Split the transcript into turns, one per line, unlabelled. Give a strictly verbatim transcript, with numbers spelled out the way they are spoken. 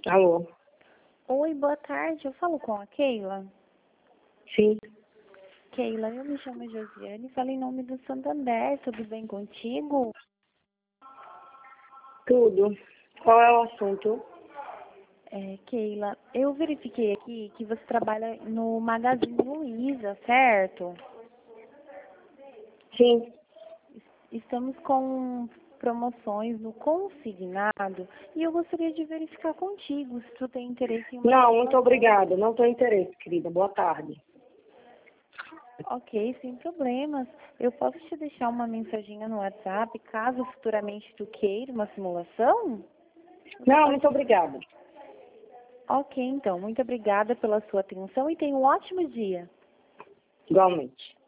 Alô?
Oi, boa tarde. Eu falo com a Keila.
Sim,
Keila, eu me chamo Josiane, falo em nome do Santander. Tudo bem contigo?
tudo. Qual é o assunto?
É, Keila, eu verifiquei aqui que você trabalha no Magazine Luiza, certo?
Sim.
Estamos com promoções no consignado e eu gostaria de verificar contigo se tu tem interesse em uma
Não, muito
promoção.
obrigada. Não tenho interesse, querida. Boa tarde.
Ok, sem problemas. Eu posso te deixar uma mensaginha no WhatsApp caso futuramente tu queira uma simulação? Você
Não,
pode...
muito obrigada.
Ok, então. Muito obrigada pela sua atenção e tenha um ótimo dia.
Igualmente.